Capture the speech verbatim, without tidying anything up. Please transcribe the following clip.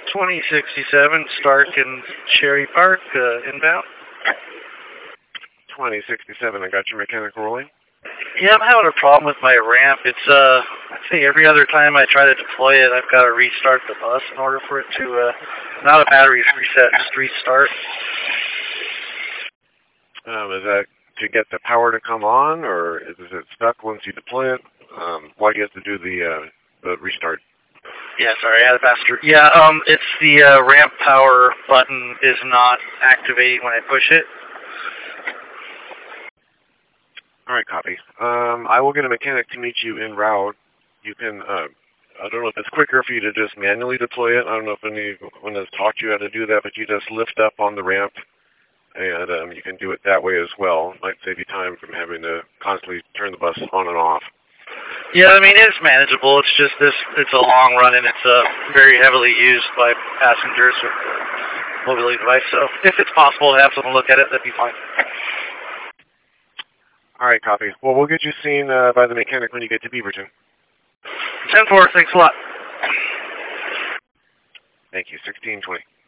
twenty sixty-seven, Stark and Cherry Park, uh, inbound. twenty sixty-seven, I got your mechanic rolling. Yeah, I'm having a problem with my ramp. It's, uh, I think every other time I try to deploy it, I've got to restart the bus in order for it to, uh, not a battery reset, just restart. Um, is that to get the power to come on, or is it stuck once you deploy it? Um, why do you have to do the, uh, the restart? Yeah, sorry, I had a faster. Yeah, um, it's the uh, ramp power button is not activating when I push it. All right, copy. Um, I will get a mechanic to meet you en route. You can, uh, I don't know if it's quicker for you to just manually deploy it. I don't know if anyone has taught you how to do that, but you just lift up on the ramp, and um, you can do it that way as well. It might save you time from having to constantly turn the bus on and off. Yeah, I mean, it's manageable. It's just this, it's a long run, and it's uh, very heavily used by passengers with the mobility device. So if it's possible to have someone look at it, that'd be fine. All right, copy. Well, we'll get you seen uh, by the mechanic when you get to Beaverton. ten four, thanks a lot. Thank you. sixteen twenty.